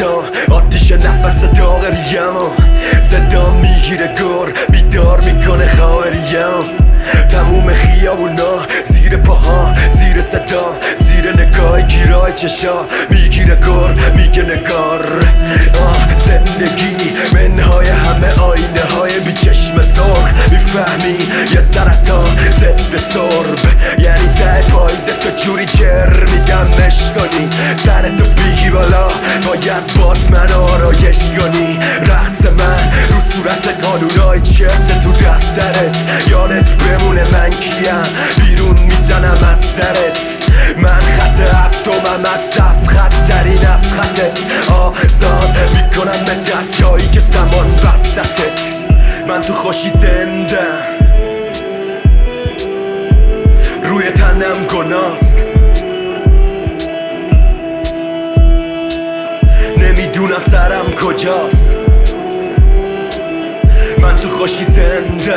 صدا آتیش نفس داغریم صدا میگیره گر بیدار میکنه خواهریم تموم خیابونا زیر پاها زیر صدا زیر نگاه گیرای چشا میگیره گر میگه نگار زندگی منهای همه آینه های بی چشم سرخ میفهمی یه سرطان ضد سرب یعنی ته پاییز تو جوری جر میگم مشکنی سرتو بیگی بالا باید باز من آرایش کنی رقص من رو صورت قانونای چرت تو دفترت یادت بمونه من کیم بیرون میزنم از سرت من خط هفتمم از صف خطترین افخطت آزاد میکنم به دست جایی که زمان بستتت من تو خوشی زنده روی تنم گناست نمیدونم سرم کجاست من تو خوشی زنده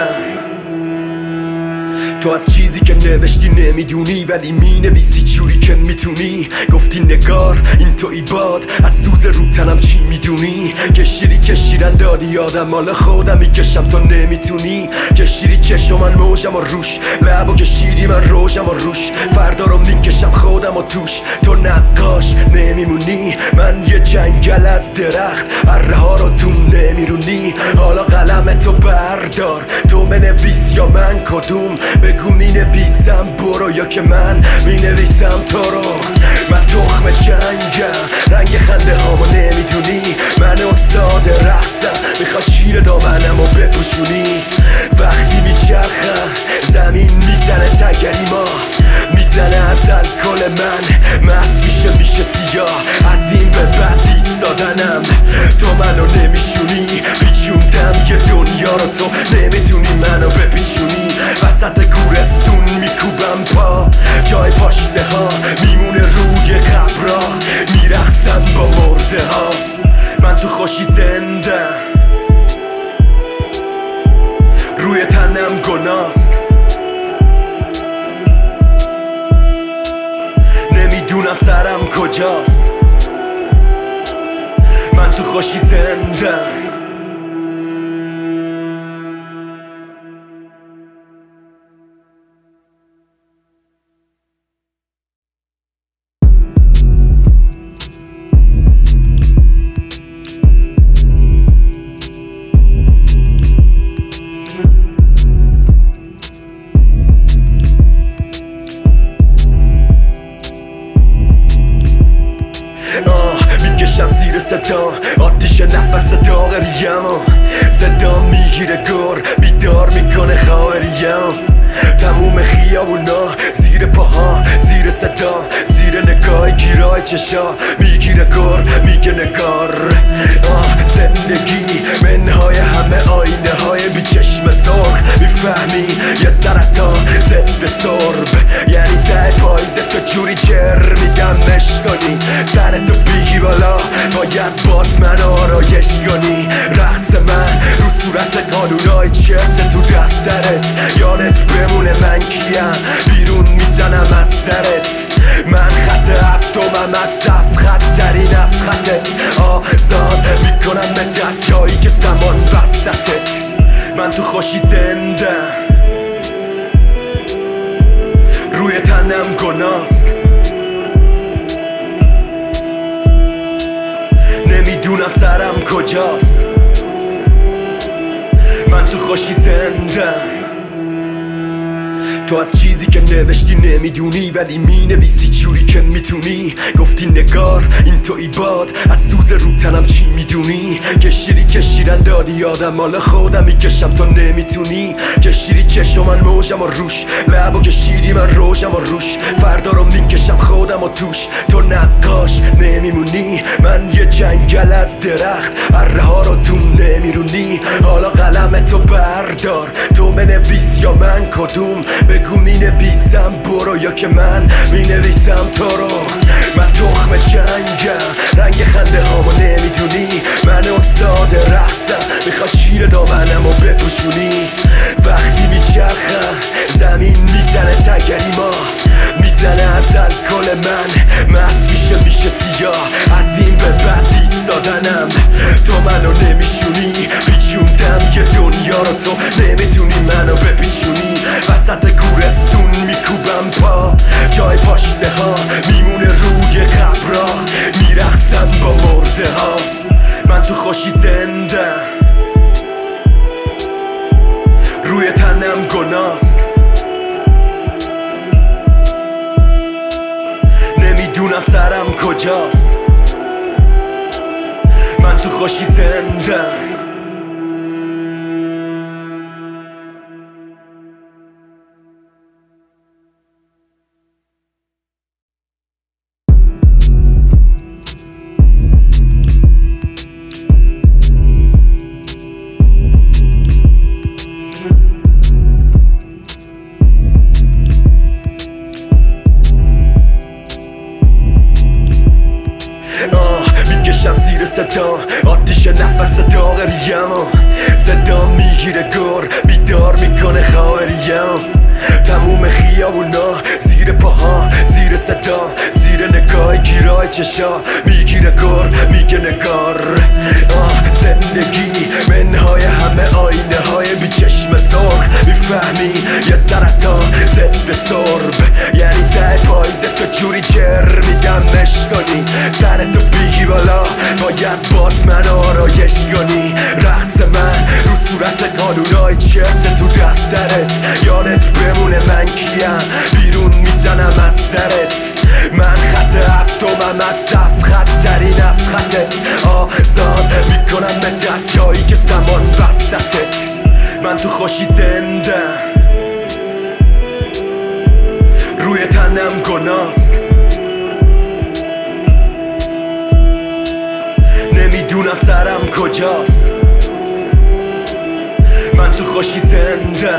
تو از چیزی که نوشتی نمیدونی ولی مینویسی جوری که میتونی گفتی نگار این توی باد از سوز رو تنم چی میدونی کشیری کشیرن دادی یادم مال خودم میکشم تو نمیتونی کشیری چشم من موجم و روش لبو کشیری من روشم و روش فردا رو میکشم خودم و توش تو نقاش نمیمونی من یه جنگل از درخت اره ها رو تو نمیرونی حالا قلم تو بردار تو بنویس یا من کدوم بگو مینویسم برو یا که من مینویسم تو رو من تخم جنگم رنگ خنده هامو نمیدونی من استاد رقصم میخواد چیر دامنمو بپوشونی وقتی میچرخم زمین میزنه تگریما میزنه از الکل من مست میشه سیاه از این به بعد ایستادنم تو منو نمیشونی پیچوندم یه دنیا رو تو نمیتونی منو بپیچونی وسط گورستون میکوبم پا جای پاشنه ها میمونه روی قبرا میرقصم با مرده ها من تو خوشی زنده روی تنم گناست نمیدونم سرم کجاست من تو خوشی زنده میکشم زیر صدا آتیش نفس داغریم صدا میگیره گر بیدار میکنه خواهریم تموم خیابونا زیر پاها زیر صدا زیر نگاه گیرای چشا میگیره گر میگه نگار زندگی منهای همه آینه های بی چشم سرخ میفهمی یه سرطان ضد سرب یعنی ته پاییز تو جوری جر میگم مشکنی سرتو بیگی بالا باید باز من آرایش کنی رقص من رو صورت قانونای چرت تو دفترت یادت بمونه من کیم بیرون میزنم از سرت من خط هفتمم از صف خطترین افخطت آزاد میکنم به دست جایی که زمان بستتت من تو خوشی زنده روی تنم گناست نمیدونم سرم کجاست من تو خوشی زنده تو از چیزی که نوشتی نمیدونی ولی مینویسی جوری که میتونی گفتی نگار این توی باد از سوز رو تنم چی میدونی کشیری کشیرن دادی یادم مال خودم میکشم تو نمیتونی کشیری چشم من موجم و روش لبو کشیری من روشم و روش فردا رو میکشم خودم و توش تو نقاش نمیمونی من یه جنگل از درخت اره ها رو تو نمیرونی حالا قلم تو بردار تو بنویس یا من کدوم بگو مینویسم برو یا که من مینویسم تو رو من تخم جنگم رنگ خنده هامو نمیدونی من استاد رقصم میخواد چیر دامنمو بپوشونی وقتی میچرخم زمین میزنه تگریما میزنه از الکل من مست میشه سیاه از این به بعد ایستادنم دادنم. تو منو نمیشونی، پیچوندم یه دنیا رو، تو نمیتونی منو بپیچونی. وسط گورستون میکوبم پا، جای پاشنه ها میمونه روی قبرا، میرقصم با مرده ها. من تو خوشی زنده، روی تنم گناست، نمیدونم سرم کجاست. من تو خوشی زنده. میکشم زیر صدا، آتیش نفس داغریم، صدا میگیره گر، بیدار میکنه خواهریم. تموم خیابونا زیر پاها، زیر صدا، زیر نگاه گیرای چشا، میگیره گر، میگه نگار. زندگی منهای همه آینه های بی چشم سرخ، میفهمی یه سرطان ضد سرب، یعنی ته پاییزه تو جوری چر میدمش کنی، سرتو بگی بالا باید باز من آرایش کنی. رقص من رو صورت قانونای چرت تو دفترت، یادت بمونه من کیم، بیرون میزنم از سرت. من خط هفتمم از صف، خطترین افخطت، آزاد میکنم به دست جایی که زمان وسطت. من تو خوشی زنده، روی تنم گناست، نمیدونم سرم کجاست. من تو خوشی زنده.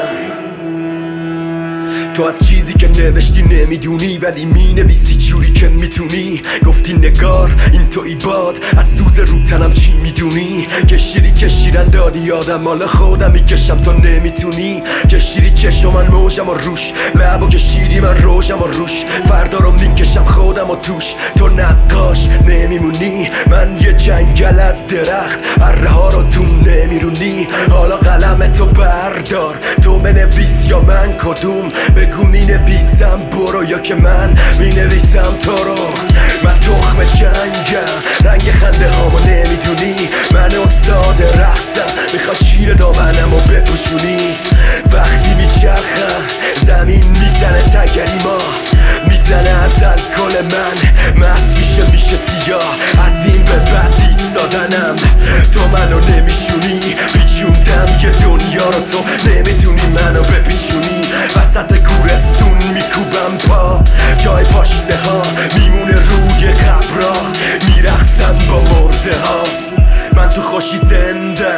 تو از چیزی که نوشتی نمیدونی، ولی مینویسی جوری که میتونی. گفتی نگار این توی باد، از سوز رو تنم چی میدونی؟ کشیری کشیرن دادی یادم، مال خودم میکشم تو نمیتونی. کشیری چشم من موجم و روش، لبو کشیری من روشم و روش، فردا رو میکشم خودم و توش. تو نقاش نمیمونی، من یه جنگل از درخت، اره ها رو تو نمیرونی. حالا قلم تو بردار، تو بنویس یا من کدوم، بگو مینویسم برو یا که من مینویسم تو رو. من تخم جنگم، رنگ خنده هامو نمیدونی، من استاد رقصم، میخواد چیر دامنم و بپوشونی. وقتی میچرخم زمین میزنه تگری ما، میزنه از الکل من، مست میشه سیاه، از این به بعد ایستادنم. تو منو نمیشونی، پیچوندم یه دنیا رو، تو نمیتونی منو بپیچونی. وسط گورستون میکوبم پا، جای پاشنه ها میمونه روی قبرا، میرقصم با مرده ها. من تو خوشی زنده،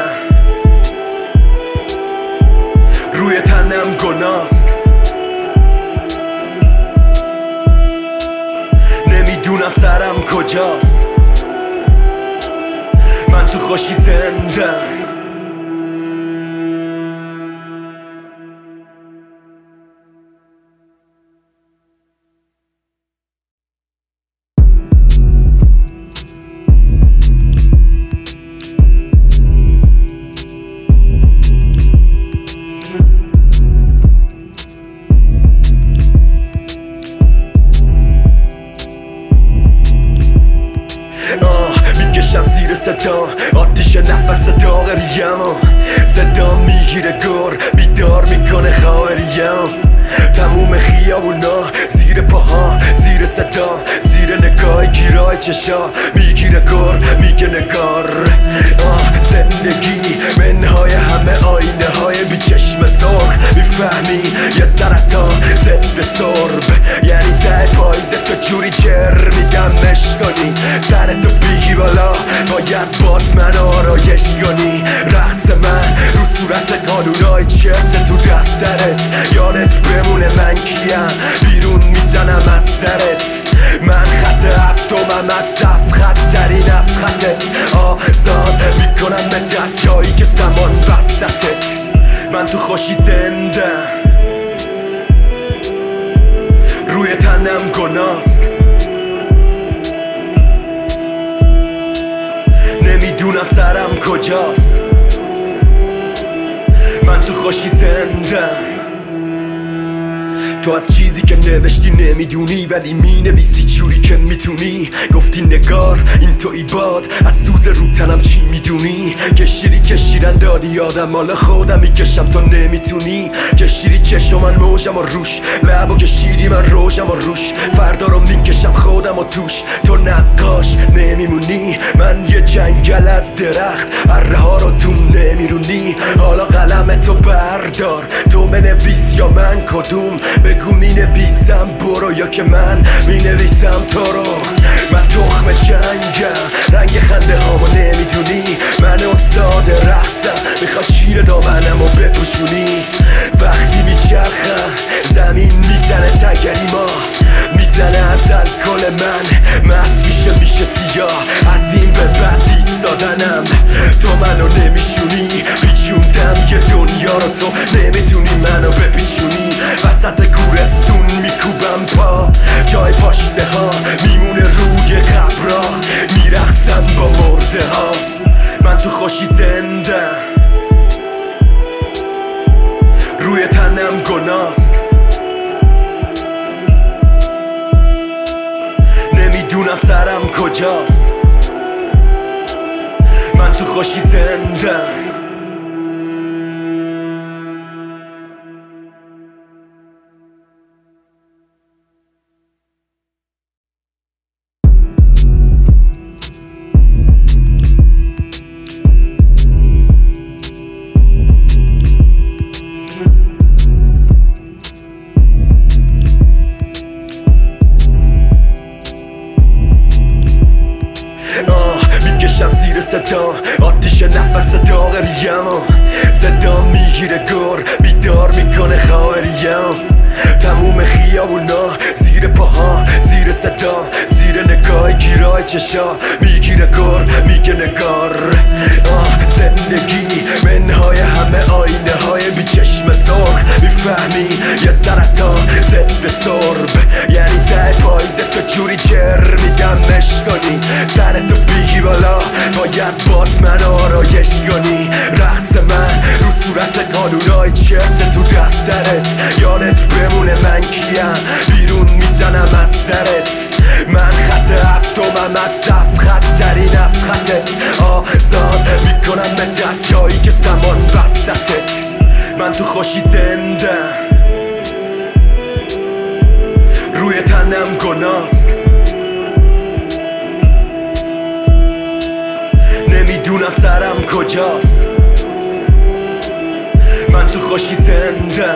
روی تنم گناست، نمیدونم سرم کجاست. من تو خوشی زنده. میکشم زیر صدا، آتیش نفس داغریم، صدا میگیره گر، بیدار میکنه خواهریم. تموم خیابونا زیر پاها، زیر صدا، زیر نگاه گیرای چشا، میگیره گر، میگه نگار. زندگی منهای همه آینه های بی چشم سرخ، میفهمی یه سرطان ضد سرب، یعنی ته پاییزه تو جوری چر میدمش کنی، سرتو بگی بالا باید باز من آرایش کنی. رقص من رو صورت قانونای چرت تو دفترت، یادت بمونه من کیم، بیرون میزنم از سرت. من خط هفتمم از صف، خطترین افخطت، آزاد میکنم به دست جایی که زمان وسطت. من تو خوشی زنده، روی تنم گناست، نمیدونم سرم کجاست، من تو خوشی زندم. تو از چیزی که نوشتی نمیدونی، ولی مینویسی جوری که میتونی. گفتی نگار این توی باد، از سوز رو تنم چی میدونی؟ کشیری کشیرن دادی یادم، مال خودم میکشم تو نمیتونی. کشیری چشم من موجم و روش، لبو کشیری من روشم و روش. فردا رو میکشم خودم و توش، تو نقاش نمیمونی. من یه جنگل از درخت، اره ها رو تو نمیرونی. حالا قلم تو بردار، تو بنویس یا من کدوم؟ بگو مینویسم برو یا که من مینویسم تو رو. من تخم جنگم، رنگ خنده هامو نمیدونی. من استاد رقصم، میخواد چیر دامنمو بپوشونی. وقتی میچرخم زمین میزنه تگری ما، میزنه از الکل من مست میشه سیاه. از این به بعد ایستادنم، تو منو نمیشونی. پیچوندم یه دنیا رو، تو نمیتونی منو بپیچونی. وسط گورستون میکوبم پا، جای پاشنه ها میمونه روی قبرا. میرقصم با مرده ها، من تو خوشی زندم. روی تنم گناست، نمیدونم سرم کجاست، من تو خوشی زندم. میکشم زیر صدا، آتیش نفس داغریم. صدا میگیره گر، بیدار میکنه خواهریم. تموم خیابونا زیر پاها، زیر صدا، زیر نگاه گیرای چشا. میگیره گر، میگه نگار. زندگی منهای همه آینه های بی چشم سرخ. میفهمی یه سرطان ضد سرب، یعنی ته پاییز تو جوری جر میدمش کنی. سرتو بگی بالا، باید باز من آرایش کنی. رقص من رو صورت قانونای چرت تو دفترت. یادت بمونه من کیم، بیرون میزنم از سرت. من خط هفتمم از صفخط ترین افخطت. آزاد میکنم به دست جایی که زمان بستتت. من تو خوشی زندم، روی تنم گناست. نمیدونم سرم کجاست، من تو خوشی زندم.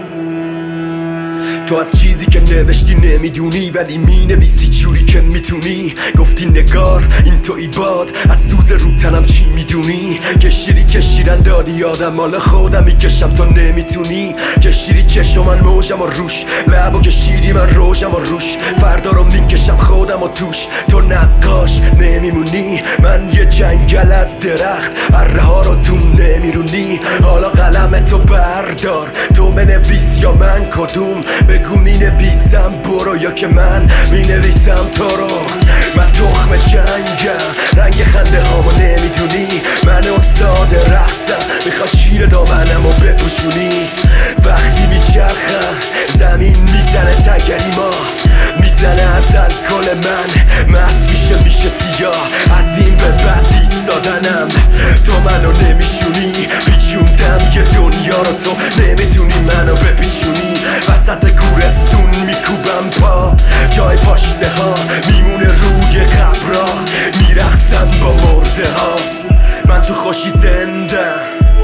تو از چیزی که نوشتی نمیدونی، ولی مینویسی جوری که میتونی. گفتی نگار این توی باد، از سوز رو تنم چی میدونی؟ کشیری کشیرن دادی یادم، مال خودم میکشم تو نمیتونی. کشیری چشم من موجم و روش، لبو کشیری من روشم و روش. فردا رو میکشم خودم و توش، تو نقاش نمیمونی. من یه جنگل از درخت، اره ها رو تو نمیرونی. حالا قلم تو بردار، تو بنویس یا من کدوم؟ بگو مینویسم برو یا که من مینویسم تو رو. من تخم جنگم، رنگ خنده هامو نمیدونی. من استاد رقصم، میخواد چیر دامنمو بپوشونی. وقتی میچرخم زمین میزنه تگری ما، میزنه از الکل من مست میشه سیاه. از این به بعد ایستادنم، تو منو نمیشونی. پیچوندم یه دنیا رو، تو نمیتونی منو بپیچونی. وسط گورستون میکوبم پا، جای پاشنه ها میمونه روی قبرا. میرقصم با مرده ها، من تو خوشی زندم.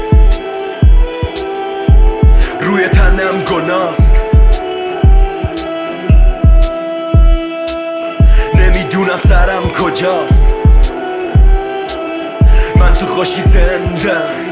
روی تنم گناست، نمیدونم سرم کجاست، من تو خوشی زندم.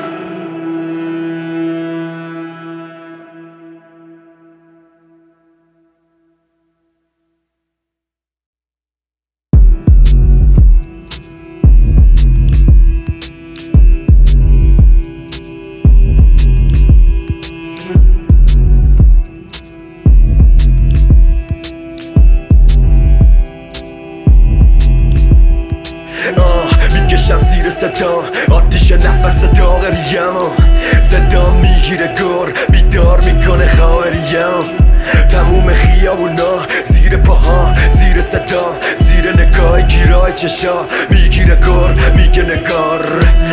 میکشم زیر صدا آتیش نفس داغریم صدا میگیره گر بیدار میکنه خواهریم تموم خیابونا زیر پاها زیر صدا زیر نگاه گیرای چشا میگیره گر میگه نگار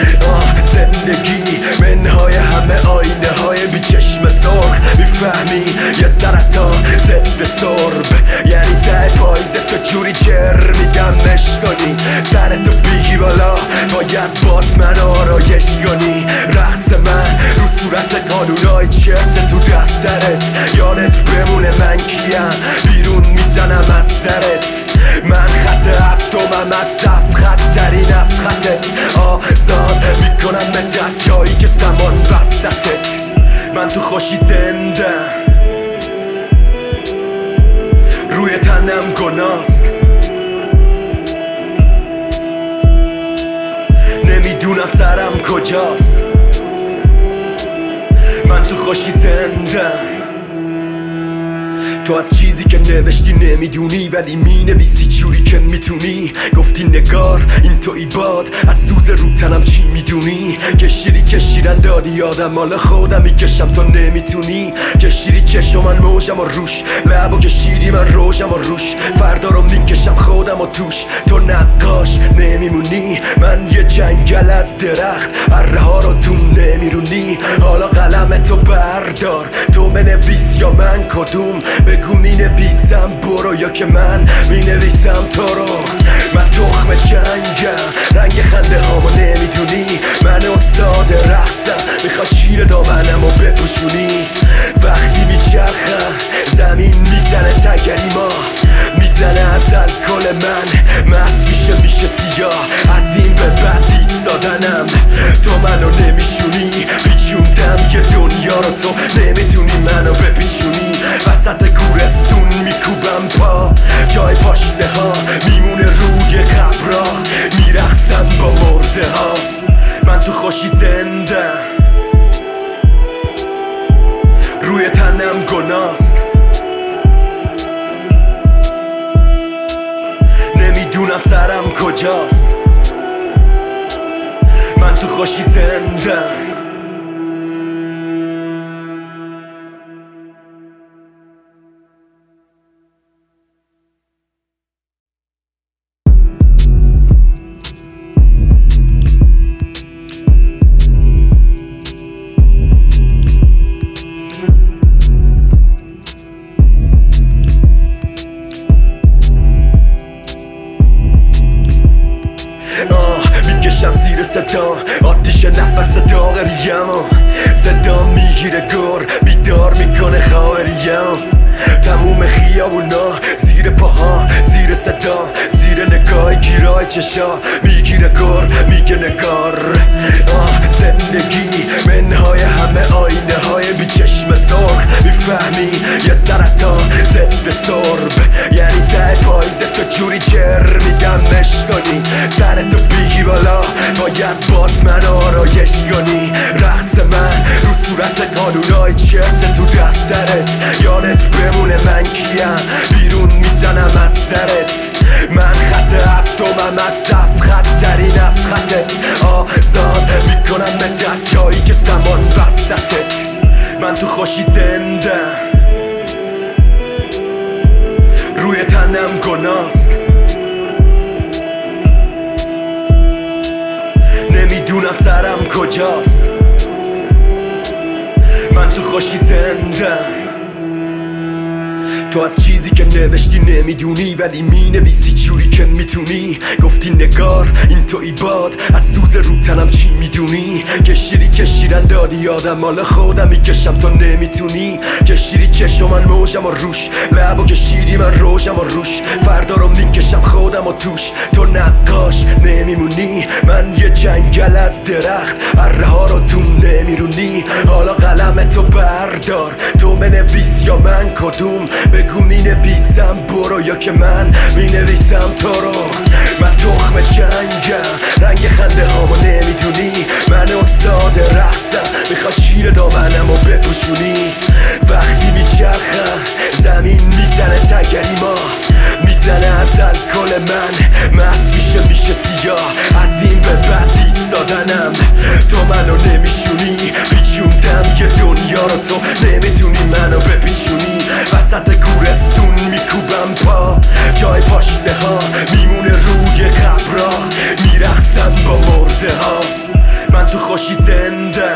زندگی منهای همه آینه های بی چشم سرخ میفهمی یه سرطان ضد سرب یعنی ته پاییز تو جوری جر میدم مشکنی سرتو بیگی بالا باید باز من آرایش کنی رقص من رو صورت قانونای چرت تو دفترت یادت بمونه من کیم بیرون میزنم از سرت من خط هفتمم از صف خطترین افخطت آزاد میکنم به دست جایی که زمان بستتت من تو خوشی زنده روی تنم گناست نمیدونم سرم کجاست من تو خوشی زنده تو از چیزی که نوشتی نمیدونی ولی مینویسی جوری که میتونی گفتی نگار این تویی باد از سوز رو تنم چی میدونی کشیری کشیرن دادی یادم مال خودم میکشم تو نمیتونی کشیری چشم من موجم و روش لبو کشیری من روشم و روش فردا رو میکشم خودم و توش تو نقاش نمیمونی من یه جنگل از درخت اره ها رو تو نمیرونی حالا قلم تو بردار تو بنویس یا من کدوم بگو مینویسم برو یا که من مینویسم تو رو من تخم جنگم رنگ خنده هامو نمیدونی من استاد رقصم میخواد چیر دامنمو بپوشونی وقتی میچرخم زمین میزنه تگری ما میزنه از الکل من مست میشه سیاه از این به بعد ایستادنم تو منو نمیشونی پیچوندم یه دنیا رو تو نمیتونی منو بپیچونی وسط گورستون میکوبم پا جای پاشنه ها میمونه روی قبرا میرقصم با مرده ها من تو خوشی زنده روی تنم گناست نمیدونم سرم کجاست من تو خوشی زنده میکشم زیر صدا آتیش نفس داغریم صدا میگیره گر بیدار میکنه خواهریم تموم خیابونا زیر پاها زیر صدا زیر نگاه گیرای چشا میگیره گر میگه نگار زندگی منهای همه آینه های بی چشم سرخ میفهمی یه سرطان ضد سرب یعنی ته پاییز تو جوری جر میدم مشکنی سرتو بیگی بالا باید باز من آرایش کنی رقص من رو صورت قانونای چرت تو دفترت یادت بمونه من کیم بیرون میزنم از سرت من خط هفتمم از صف خطترین افخطت آزاد میکنم به دست جایی که زمان بستتت من تو خوشی زنده روی تنم گناست نمیدونم سرم کجاست من تو خوشی زنده تو از چیزی که نوشتی نمیدونی ولی مینویسی جوری که میتونی گفتی نگار این تویی باد از سوز رو تنم چی میدونی کشیری کشیرن دادی یادم مال خودم میکشم تو نمیتونی کشیری چشم من موجم و روش لبو کشیری من روشم و روش فردا رو میکشم خودم و توش تو نقاش نمیمونی من یه جنگل از درخت اره ها رو تو نمیرونی حالا قلم تو بردار تو بنویس یا من کدوم بگو مینویسم برو یا که من مینویسم تو رو من تخم جنگم رنگ خنده هامو نمیدونی من استاد رقصم میخواد چیر دامنمو بپوشونی وقتی میچرخم زمین میزنه تگری ما میزنه از الکل من مست میشه سیاه از این به بعد ایستادنم. تو منو نمیشونی، پیچوندم یه دنیا رو، تو نمیتونی منو بپیچونی. وسط گورستون میکوبم پا، جای پاشنه ها میمونه روی قبرا، میرقصم با مرده ها. من تو خوشی زنده،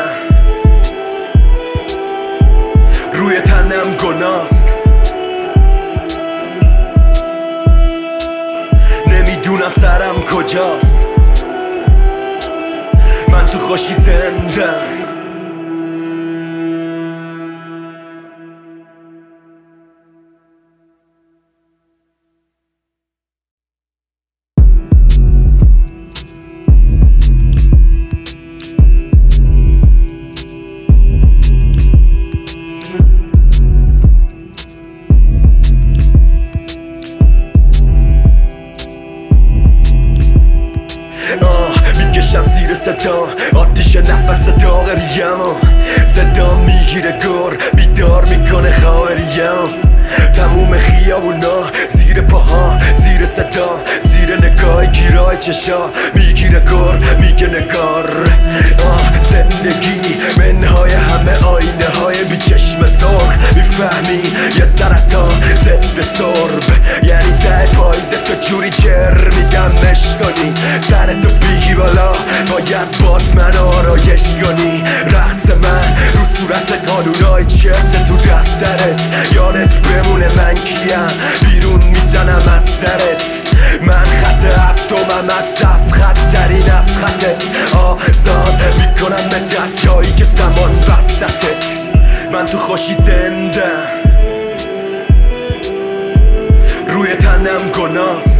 روی تنم گناست، نمیدونم سرم کجاست. من تو خوشی زنده. میکشم زیر صدا، آتیش نفس داغریم، صدا میگیره گر، بیدار میکنه خواهریم. تموم خیابونا زیر پاها، زیر صدا، زیر نگاه گیرای چشا، میگیره گر، میگه نگار. زندگی منهای همه آینه های بی چشم سرخ، میفهمی یه سرطان ضد سرب، یعنی ته پاییزه تو جوری جر میدمش کنی، سرتو بگی بالا باید باز من آرایش کنی. رقص من رو صورت قانونای چرت تو دفترت، یادت بمونه من کیم، بیرون میزنم از سرت. من خط هفتمم از صف، خطترین خطت، آزاد میکنم به دست جایی که زمان وسطت. من تو خوشی زنده، روی تنم گناست،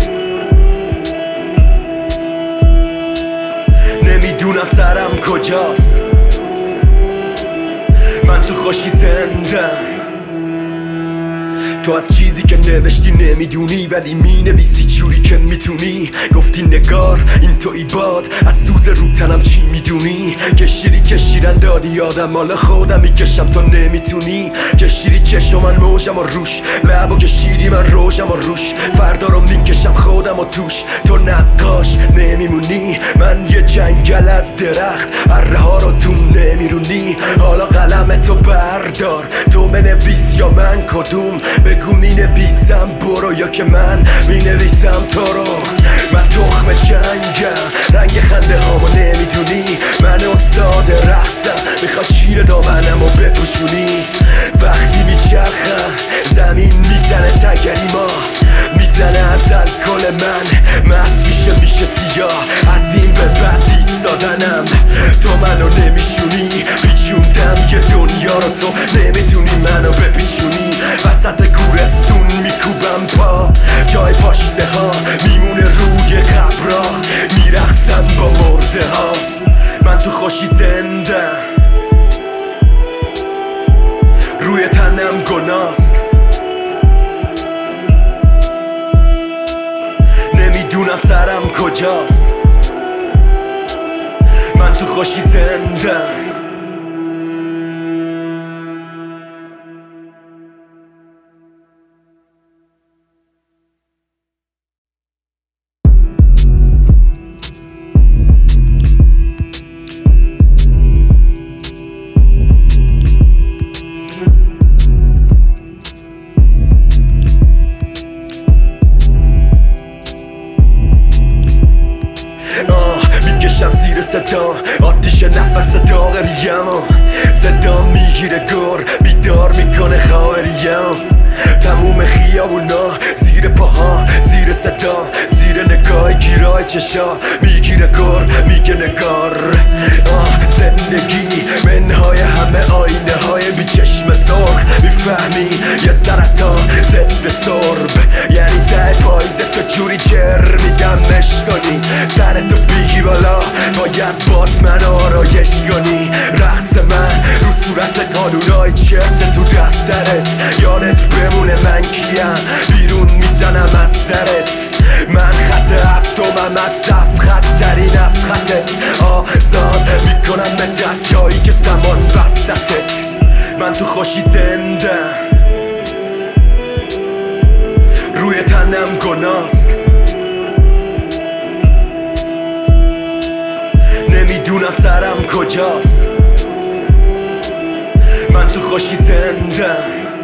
نمیدونم سرم کجاست. من تو خوشی زنده. تو از چیزی که نوشتی نمیدونی، ولی مینویسی جوری که میتونی. گفتی نگار این توی باد، از سوز رو تنم چی میدونی؟ کشیری کشیرن دادی یادم، مال خودم میکشم تو نمیتونی. کشیری چشم من موجم و روش، لبو کشیری من روشم و روش، فردا رو میکشم خودم و توش. تو نقاش نمیمونی، من یه جنگل از درخت، اره ها رو تو نمیرونی. حالا قلم تو بردار، تو بنویس یا من کدوم، بگو مینویسم برو یا که من مینویسم تو رو. من تخم جنگم، رنگ خنده هامو نمیدونی، من استاد رقصم، میخواد چیر دامنم و بپوشونی. وقتی میچرخم زمین میزنه تگری ما، میزنه از الکل من، مست میشه سیاه از این به بعد ایستادنم. تو منو نمیشونی، پیچوندم یه دنیا رو، تو نمیتونی منو بپیچونی. وسط گورستون میکوبم پا، جای پاشنه ها میمونه روی قبرا، میرقصم با مرده ها. من تو خوشی زنده، روی تنم گناست، نمیدونم سرم کجاست. من تو خوشی زنده. میکشم زیر صدا، آتیش نفس داغریم، صدا میگیره گر، بیدار میکنه خواهریم. تموم خیابونا زیر پاها، زیر صدا، زیر نگاه گیرای چشا، میگیره گر، میگه نگار. زندگی منهای همه آینه های بی چشم سرخ، میفهمی یه سرطان ضد سرب، یعنی ته پاییزه تو جوری جر میدمش کنی، سرتو بگی بالا باید باز من آرایش کنی. رقص من رو صورت قانونای چرت تو دفترت، یادت بمونه من کیم، بیرون میزنم از سرت. من خط هفتمم از صف، خطترین خطت، آزاد میکنم به دست جایی که زمان وسطت. من تو خوشی زنده، روی تنم گناست، کجاست؟ من تو خوشی زندم.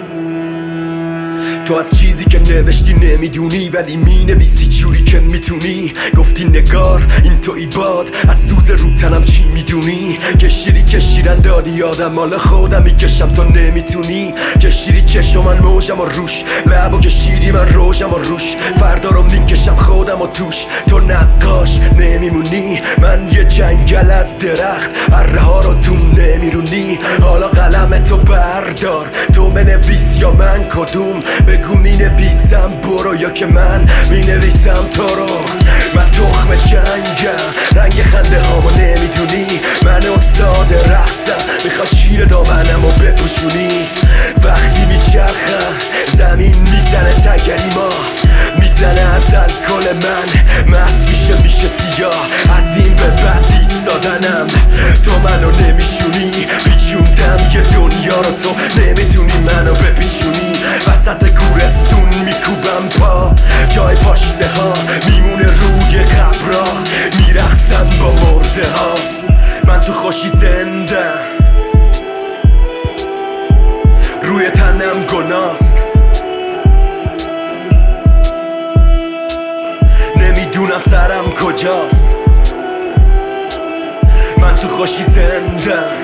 تو از چیزی که نوشتی نمیدونی، ولی مینویسی جوری که میتونی. گفتی نگار این توی باد، از سوز رو تنم چی میدونی؟ کشیری کشیرن دادی یادم، مال خودم میکشم تو نمیتونی. کشیری چشم من موجم و روش، لبو کشیری من روشم و روش. فردا رو میکشم خودم و توش، تو نقاش نمیمونی. من یه جنگل از درخت، اره ها رو تو نمیرونی. حالا قلم تو بردار، تو بنویس یا من کدوم؟ بگو مینویسم برو یا که من مینویسم تو رو. من تخم جنگم، رنگ خنده هامو نمیدونی. من استاد رقصم، میخواد چیر دامنمو بپوشونی. وقتی میچرخم زمین میزنه تگریما، میزنه از الکل من مست میشه سیاه. از این به بعد ایستادنم، تو منو نمیشونی. پیچوندم یه دنیا رو، تو نمیتونی منو بپیچونی. وسط گورستون میکوبم پا، جای پاشنه ها میمونه روی قبرا. میرقصم با مرده ها، من تو خوشی زندم. روی تنم گناست، نمیدونم سرم کجاست. من تو خوشی زندم.